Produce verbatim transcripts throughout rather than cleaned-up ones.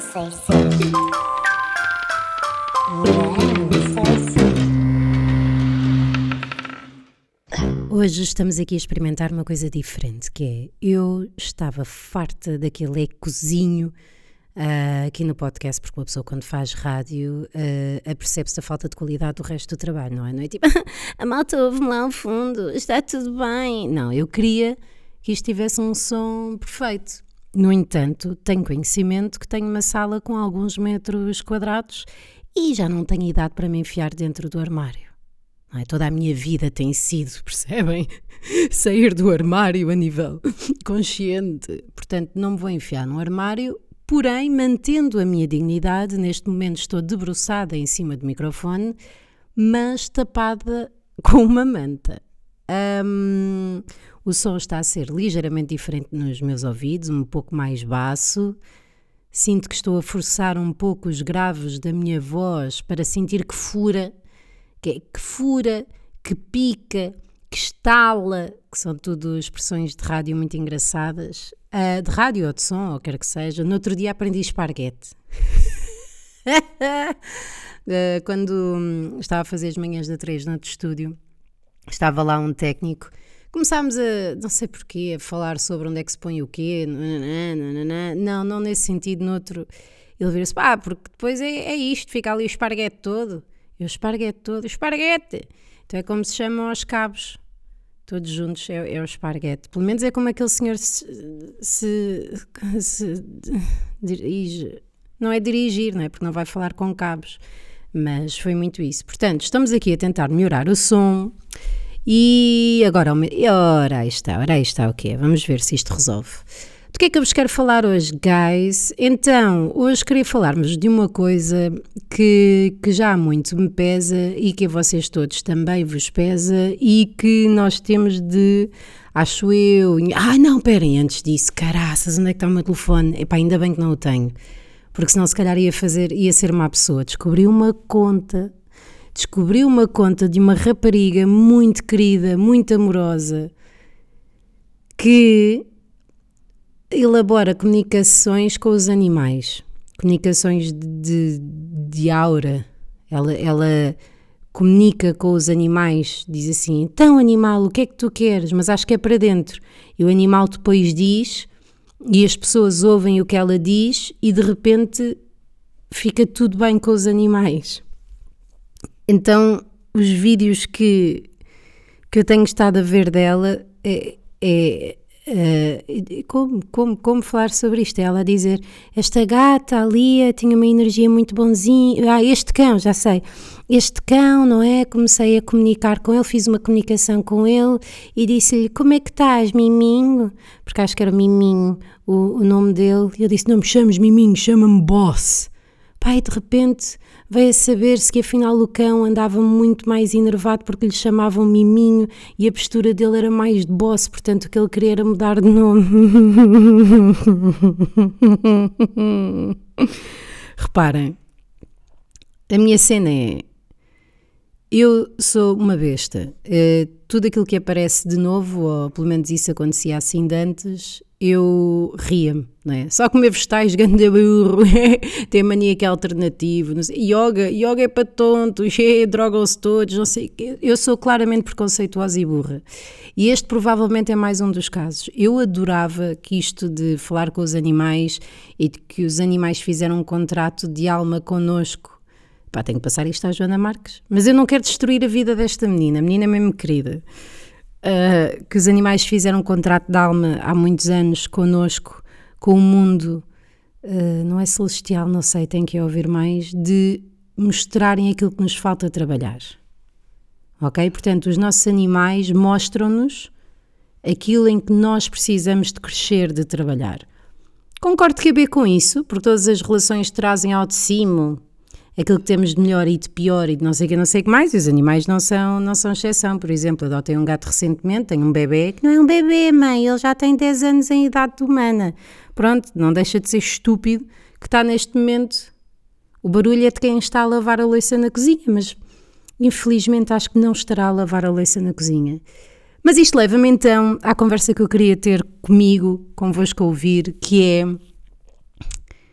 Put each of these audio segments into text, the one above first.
sei sim. Não sei sim. Hoje estamos aqui a experimentar uma coisa diferente, que é, eu estava farta daquele ecozinho uh, aqui no podcast, porque uma pessoa quando faz rádio uh, apercebe-se da falta de qualidade do resto do trabalho, não é? Não é tipo, a malta ouve-me lá ao fundo, está tudo bem. Não, eu queria que isto tivesse um som perfeito. No entanto, tenho conhecimento que tenho uma sala com alguns metros quadrados e já não tenho idade para me enfiar dentro do armário. Não é? Toda a minha vida tem sido, percebem? Sair do armário a nível consciente. Portanto, não me vou enfiar no armário, porém, mantendo a minha dignidade, neste momento estou debruçada em cima do microfone, mas tapada com uma manta. Um, o som está a ser ligeiramente diferente nos meus ouvidos, um pouco mais baço. Sinto que estou a forçar um pouco os graves da minha voz para sentir que fura, que, que fura, que pica, que estala, que são tudo expressões de rádio muito engraçadas, uh, de rádio ou de som, ou quer que seja. No outro dia aprendi esparguete. uh, quando hum, estava a fazer as manhãs da três no outro estúdio, estava lá um técnico, começámos a, não sei porquê, a falar sobre onde é que se põe o quê, não, não nesse sentido, noutro, ele vira-se, pá, porque depois é, é isto, fica ali o esparguete todo, e o esparguete todo, o esparguete, então é como se chamam aos cabos, todos juntos, é, é o esparguete, pelo menos é como aquele senhor se, se, se dirige, não é dirigir, não é, porque não vai falar com cabos, mas foi muito isso. Portanto, estamos aqui a tentar melhorar o som. E agora, ora aí está, ora aí está o que é, vamos ver se isto resolve. Do que é que eu vos quero falar hoje, guys? Então, hoje queria falar-vos de uma coisa que, que já há muito me pesa e que a vocês todos também vos pesa e que nós temos de, acho eu... Ah, não, esperem, antes disso, caraças, onde é que está o meu telefone? Epá, ainda bem que não o tenho, porque senão se calhar ia, fazer, ia ser má pessoa. Descobri uma conta... Descobri uma conta de uma rapariga muito querida, muito amorosa, que elabora comunicações com os animais, comunicações de, de, de aura. Ela, ela comunica com os animais, diz assim, então animal, o que é que tu queres? Mas acho que é para dentro. E o animal depois diz, e as pessoas ouvem o que ela diz, e de repente fica tudo bem com os animais. Então, os vídeos que, que eu tenho estado a ver dela, é, é, é como, como, como falar sobre isto? É ela a dizer, esta gata ali tinha uma energia muito bonzinha, ah, este cão, já sei, este cão, não é? Comecei a comunicar com ele, fiz uma comunicação com ele e disse-lhe, como é que estás, Miminho? Porque acho que era Miminho o, o nome dele, e ele disse, não me chames Miminho, chama-me Boss. Pai, de repente veio a saber-se que afinal o cão andava muito mais enervado porque lhe chamavam Miminho e a postura dele era mais de boss, portanto o que ele queria era mudar de nome. Reparem, a minha cena é, eu sou uma besta, uh, tudo aquilo que aparece de novo, ou pelo menos isso acontecia assim de antes, eu ria-me, não é? Só comer vegetais, ganda burro, tem mania que é alternativo, não sei, yoga, yoga é para tontos, é, drogam-se todos, não sei, eu sou claramente preconceituosa e burra. E este provavelmente é mais um dos casos. Eu adorava que isto de falar com os animais e de que os animais fizeram um contrato de alma connosco. Pá, tenho que passar isto à Joana Marques. Mas eu não quero destruir a vida desta menina, a menina é mesmo querida. Uh, que os animais fizeram um contrato de alma há muitos anos connosco, com o mundo, uh, não é celestial, não sei, tenho que ouvir mais, de mostrarem aquilo que nos falta trabalhar. Ok? Portanto, os nossos animais mostram-nos aquilo em que nós precisamos de crescer, de trabalhar. Concordo que a ver com isso, porque todas as relações trazem ao de cima aquilo que temos de melhor e de pior e de não sei o que, não sei o que mais, e os animais não são, não são exceção. Por exemplo, adotei um gato recentemente, tenho um bebê, que não é um bebê, mãe, ele já tem dez anos em idade humana. Pronto, não deixa de ser estúpido que está neste momento, o barulho é de quem está a lavar a louça na cozinha, mas infelizmente acho que não estará a lavar a louça na cozinha. Mas isto leva-me então à conversa que eu queria ter comigo, convosco a ouvir, que é...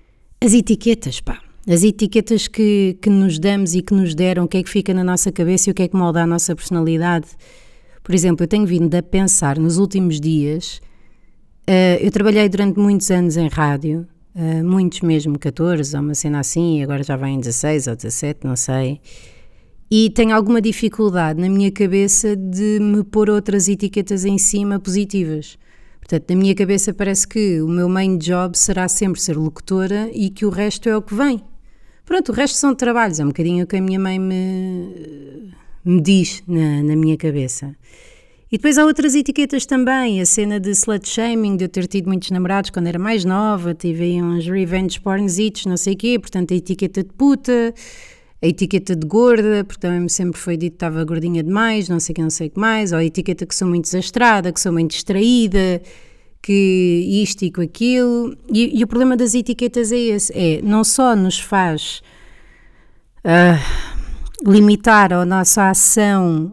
As etiquetas, pá. As etiquetas que, que nos damos e que nos deram, o que é que fica na nossa cabeça e o que é que molda a nossa personalidade. Por exemplo, eu tenho vindo a pensar nos últimos dias, uh, eu trabalhei durante muitos anos em rádio, uh, muitos mesmo, catorze, ou uma cena assim, e agora já vai em dezasseis ou dezassete, não sei, e tenho alguma dificuldade na minha cabeça de me pôr outras etiquetas em cima positivas. Portanto, na minha cabeça parece que o meu main job será sempre ser locutora e que o resto é o que vem. Pronto, o resto são trabalhos, é um bocadinho o que a minha mãe me, me diz na, na minha cabeça. E depois há outras etiquetas também, a cena de slut shaming, de eu ter tido muitos namorados quando era mais nova, tive aí uns revenge pornzitos, não sei o quê, portanto a etiqueta de puta, a etiqueta de gorda, porque também sempre foi dito que estava gordinha demais, não sei o que, não sei o que mais, ou a etiqueta que sou muito desastrada, que sou muito distraída, que isto e com aquilo, e, e o problema das etiquetas é esse, é não só nos faz uh, limitar a nossa ação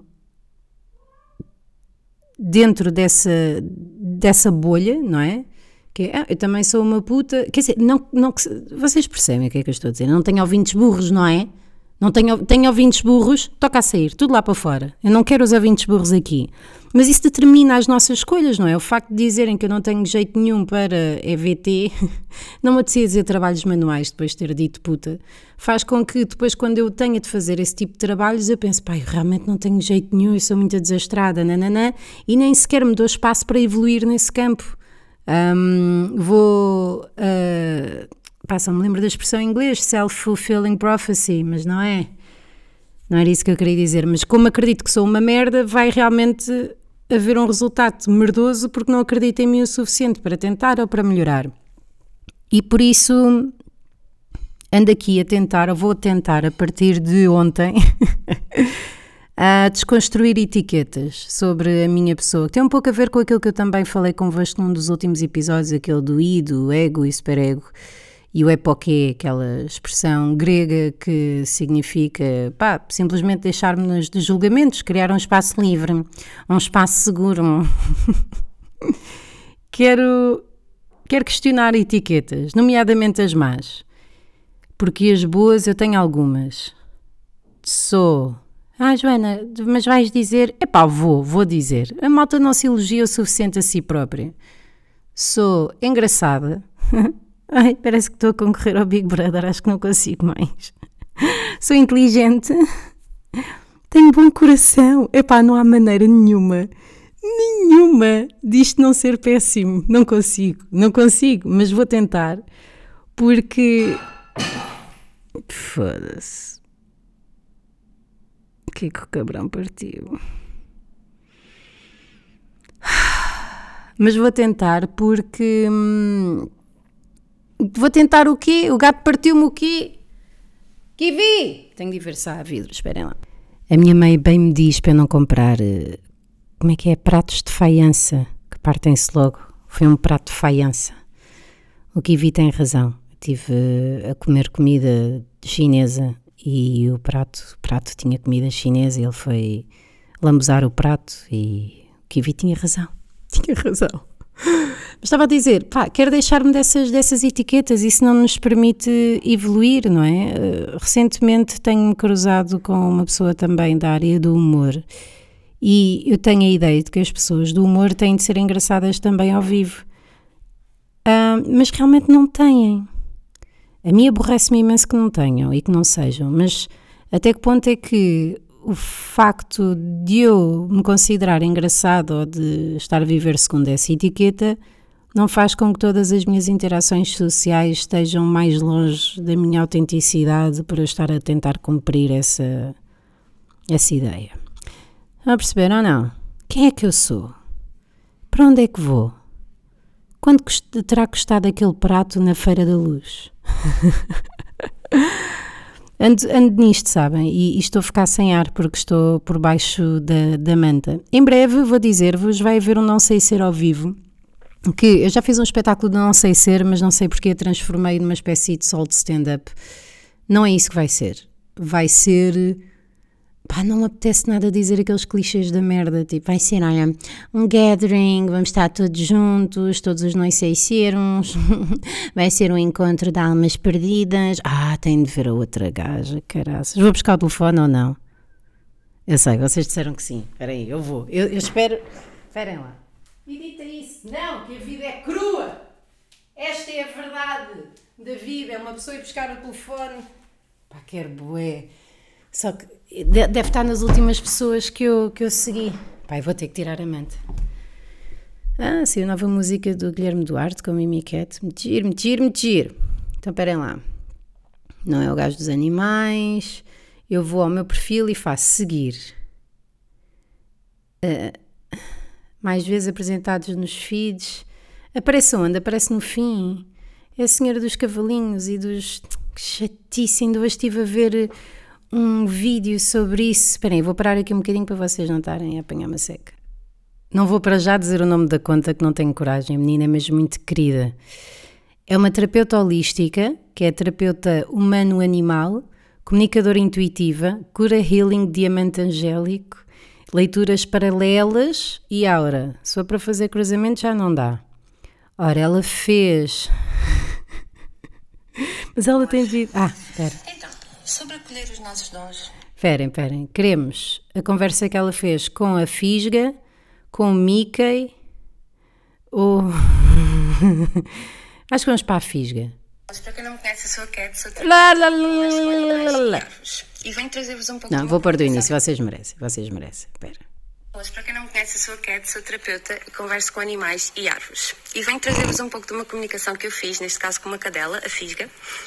dentro dessa, dessa bolha, não é? Que é, ah, eu também sou uma puta, quer dizer, não, não, vocês percebem o que é que eu estou a dizer, não tenho ouvintes burros, não é? Não tenho, tenho ouvintes burros, toca a sair, tudo lá para fora. Eu não quero os ouvintes burros aqui. Mas isso determina as nossas escolhas, não é? O facto de dizerem que eu não tenho jeito nenhum para E V T, não me apetecia dizer trabalhos manuais depois de ter dito puta, faz com que depois quando eu tenha de fazer esse tipo de trabalhos eu pense, pá, eu realmente não tenho jeito nenhum, eu sou muito desastrada, nananã, e nem sequer me dou espaço para evoluir nesse campo. Um, vou... Uh, Pá, só me lembro da expressão em inglês, self-fulfilling prophecy, mas não é, não era isso que eu queria dizer, mas como acredito que sou uma merda, vai realmente haver um resultado merdoso porque não acredito em mim o suficiente para tentar ou para melhorar. E por isso ando aqui a tentar, ou vou tentar a partir de ontem, a desconstruir etiquetas sobre a minha pessoa, que tem um pouco a ver com aquilo que eu também falei convosco num dos últimos episódios, aquele do I, do ego e superego. E o epoquê, aquela expressão grega que significa, pá, simplesmente deixar-nos de julgamentos, criar um espaço livre, um espaço seguro. quero, quero questionar etiquetas, nomeadamente as más, porque as boas eu tenho algumas. Sou... Ah, Joana, mas vais dizer... Epá, vou, vou dizer. A malta não se elogia o suficiente a si própria. Sou engraçada... Ai, parece que estou a concorrer ao Big Brother, acho que não consigo mais. Sou inteligente, tenho bom coração. Epá, não há maneira nenhuma, nenhuma disto não ser péssimo. Não consigo, não consigo, mas vou tentar, porque... Foda-se. O que é que o cabrão partiu? Mas vou tentar porque... Hum, Vou tentar o quê? O gato partiu-me o quê? Que vi? Tenho de ir ver se há vidro, esperem lá. A minha mãe bem me diz para eu não comprar, como é que é, pratos de faiança, que partem-se logo. Foi um prato de faiança. O Kiwi tem razão. Estive a comer comida chinesa e o prato, o prato tinha comida chinesa e ele foi lambuzar o prato e o Kiwi tinha razão. Tinha razão. Mas estava a dizer, pá, quero deixar-me dessas, dessas etiquetas, isso não nos permite evoluir, não é? Uh, recentemente tenho-me cruzado com uma pessoa também da área do humor e eu tenho a ideia de que as pessoas do humor têm de ser engraçadas também ao vivo, uh, mas realmente não têm. A mim aborrece-me imenso que não tenham e que não sejam, mas até que ponto é que o facto de eu me considerar engraçado ou de estar a viver segundo essa etiqueta não faz com que todas as minhas interações sociais estejam mais longe da minha autenticidade para eu estar a tentar cumprir essa, essa ideia. Estão a perceber ou não? Quem é que eu sou? Para onde é que vou? Quando terá custado aquele prato na Feira da Luz? Ando, ando nisto, sabem? E, e estou a ficar sem ar porque estou por baixo da, da manta. Em breve, vou dizer-vos, vai haver um Não Sei Ser ao vivo, que eu já fiz um espetáculo de Não Sei Ser, mas não sei porque a transformei numa espécie de solo de stand-up. Não é isso que vai ser. Vai ser Pá, não me apetece nada dizer aqueles clichês da merda, tipo, vai ser, olha, um gathering, vamos estar todos juntos, todos os nós seis sermos, vai ser um encontro de almas perdidas. Ah, tenho de ver a outra gaja, caraças. Vou buscar o telefone ou não? Eu sei, vocês disseram que sim. Espera aí, eu vou. Eu, eu espero... Esperem lá. Edita isso. Não, que a vida é crua. Esta é a verdade da vida. É uma pessoa ir buscar o telefone. Pá, quero bué. Só que deve estar nas últimas pessoas que eu, que eu segui. Pai, vou ter que tirar a manta. Ah, saiu a nova música do Guilherme Duarte com o Mimi Cat. Metir, metir, metir. Então, esperem lá. Não é o gajo dos animais. Eu vou ao meu perfil e faço seguir. Uh, mais vezes apresentados nos feeds. Aparece onde? Aparece no fim. É a senhora dos cavalinhos e dos... Que chatice, ainda hoje estive a ver... um vídeo sobre isso. Esperem, vou parar aqui um bocadinho para vocês não estarem a apanhar uma seca. Não vou para já dizer o nome da conta, que não tenho coragem. A menina é mesmo muito querida. É uma terapeuta holística, que é terapeuta humano-animal, comunicadora intuitiva, cura healing diamante angélico, leituras paralelas e aura. Se for para fazer cruzamento já não dá. Ora, ela fez... Mas ela tem vida... Ah, espera. Sobre acolher os nossos dons. Esperem, esperem. Queremos a conversa que ela fez com a Fisga, com o Mickey, ou... Acho que vamos para a Fisga. Para quem não me conhece, eu sou a Cat, sou Lá, lá, lá, lá, lá. e venho trazer-vos um pouco... Não, vou pôr do início, vocês merecem, vocês merecem. Espera. Para quem não me conhece, eu sou a Cat, sou terapeuta e converso com animais e árvores. E venho trazer-vos um pouco de uma comunicação que eu fiz, neste caso com uma cadela, a Fisga.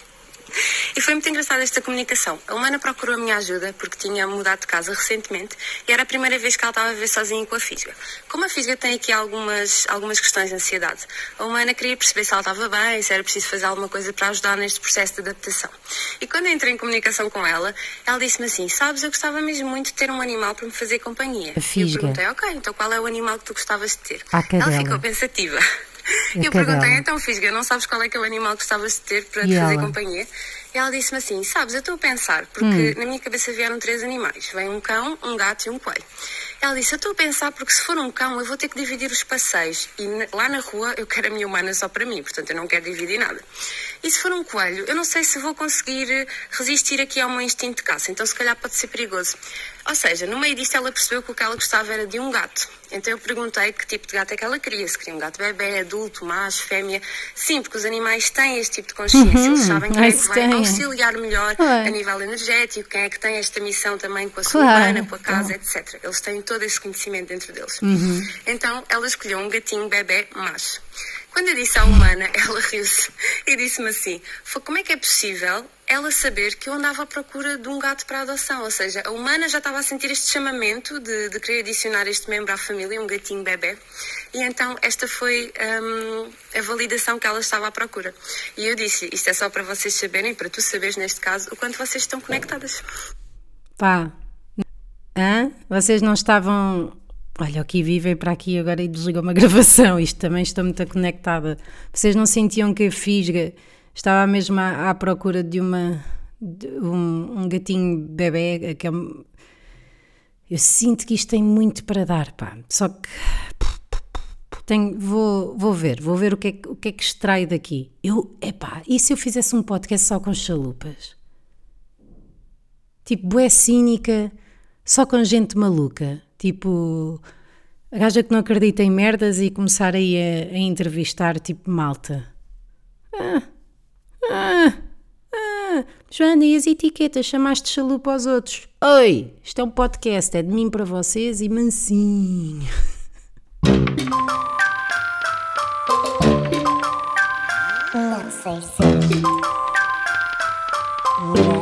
E foi muito engraçada esta comunicação. A humana procurou a minha ajuda porque tinha mudado de casa recentemente e era a primeira vez que ela estava a viver sozinha com a Fisga. Como a Fisga tem aqui algumas, algumas questões de ansiedade, a humana queria perceber se ela estava bem, se era preciso fazer alguma coisa para ajudar neste processo de adaptação. E quando eu entrei em comunicação com ela, ela disse-me assim: sabes, eu gostava mesmo muito de ter um animal para me fazer companhia. A Fisga. E eu perguntei: ok, então qual é o animal que tu gostavas de ter? A cadela. Ela ficou pensativa. A eu cadela. perguntei: então, Fisga, não sabes qual é que é o animal que gostavas de ter para E te fazer ela? companhia? E ela disse-me assim: sabes, eu estou a pensar, porque Hum. na minha cabeça vieram três animais. Vem um cão, um gato e um coelho. Ela disse: eu estou a pensar porque se for um cão eu vou ter que dividir os passeios. E na- lá na rua eu quero a minha humana só para mim, portanto eu não quero dividir nada. E se for um coelho, eu não sei se vou conseguir eh, resistir aqui ao meu instinto de caça, então se calhar pode ser perigoso. Ou seja, no meio disto ela percebeu que o que ela gostava era de um gato. Então eu perguntei que tipo de gato é que ela queria. Se queria um gato bebê, adulto, macho, fêmea. Sim, porque os animais têm este tipo de consciência. Uhum, Eles sabem quem é que eles vai têm. auxiliar melhor Ué. a nível energético, quem é que tem esta missão também com a sua Claro, humana, com a casa, então. etcétera. Eles têm todo esse conhecimento dentro deles. Uhum. Então ela escolheu um gatinho bebê macho. Quando eu disse à humana, ela riu-se e disse-me assim: "Foi, como é que é possível ela saber que eu andava à procura de um gato para adoção?" Ou seja, a humana já estava a sentir este chamamento de, de querer adicionar este membro à família, um gatinho bebê. E então esta foi hum, a validação que ela estava à procura. E eu disse: isto é só para vocês saberem, para tu saberes neste caso, o quanto vocês estão conectadas. Pá. Hã? Vocês não estavam... Olha, aqui vivem para aqui agora e desligou uma gravação. Isto também estou muito conectada. Vocês não sentiam que a Fisga estava mesmo à, à procura de uma de um, um gatinho bebê? Que é um- eu sinto que isto tem muito para dar, pá. Só que tenho, vou, vou ver, vou ver o que, é, que- o que é que extrai daqui. Eu, epá, e se eu fizesse um podcast só com chalupas? Tipo, bué cínica, só com gente maluca. Tipo, a gaja que não acredita em merdas e começar aí a, a entrevistar, tipo, malta. Ah, ah, ah. Joana, e as etiquetas? Chamaste chalupa aos outros? Oi, isto é um podcast, é de mim para vocês e mansinho. Não sei se.